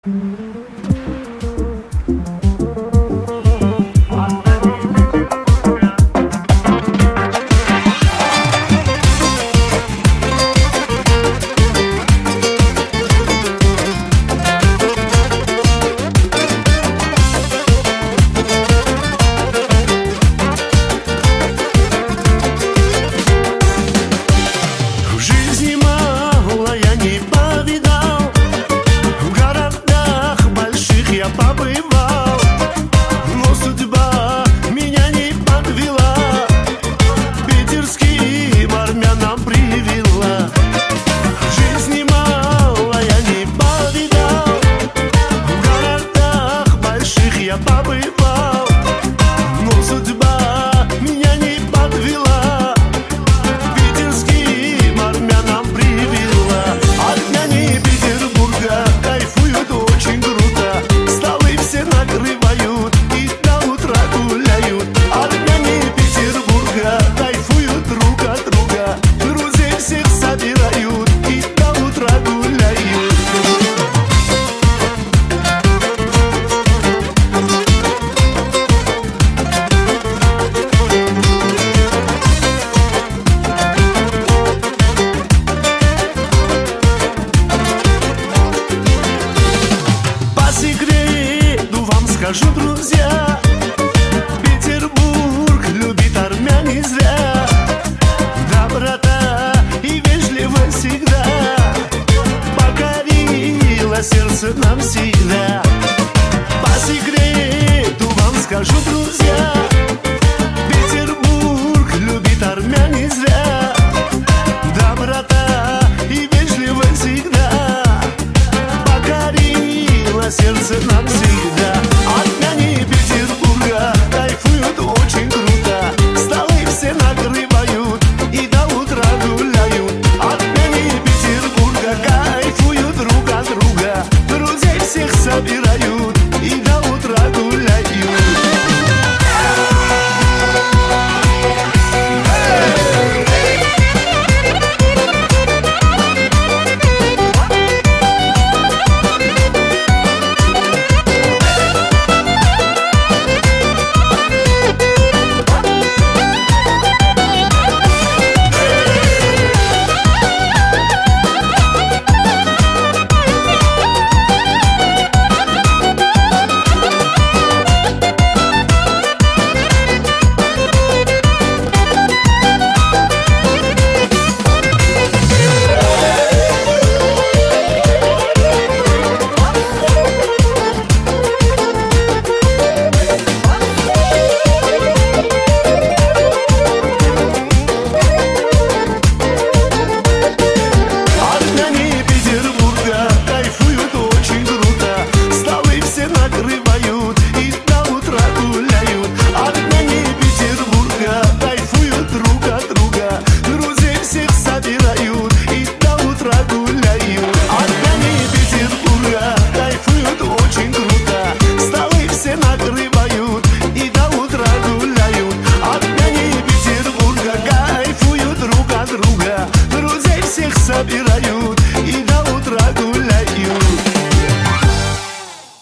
Побывал, но судьба меня не подвела, питерским армянам привела. Жизни мало я не повидал, в городах больших я побывал, но судьба меня не подвела, питерским армянам привела. Армяне Петербурга кайфуют очень круто, все накрывают и до утра гуляют. Армяне Петербурга кайфуют друг от друга, друзей всех собирают и до утра гуляют. По секрету вам скажу, друзья, Петербург любит армян не зря. Доброта и вежливость всегда покорила сердце нам всегда. По секрету вам скажу, друзья, Петербург любит армян не зря. Доброта и вежливость всегда покорила сердце нам всегда.